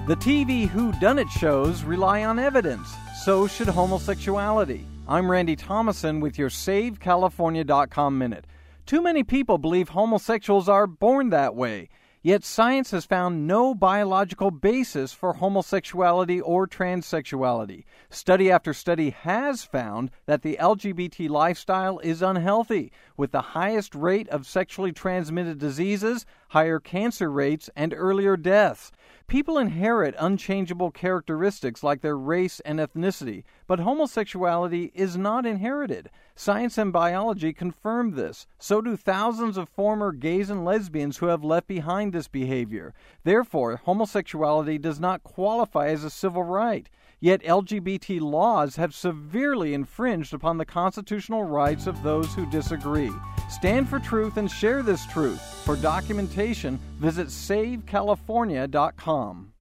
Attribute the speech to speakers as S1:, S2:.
S1: The TV whodunit shows rely on evidence. So should homosexuality. I'm Randy Thomason with your SaveCalifornia.com Minute. Too many people believe homosexuals are born that way. Yet science has found no biological basis for homosexuality or transsexuality. Study after study has found that the LGBT lifestyle is unhealthy, with the highest rate of sexually transmitted diseases, higher cancer rates, and earlier deaths. People inherit unchangeable characteristics like their race and ethnicity, but homosexuality is not inherited. Science and biology confirm this. So do thousands of former gays and lesbians who have left behind this behavior. Therefore, homosexuality does not qualify as a civil right. Yet LGBT laws have severely infringed upon the constitutional rights of those who disagree. Stand for truth and share this truth. For documentation, visit SaveCalifornia.com.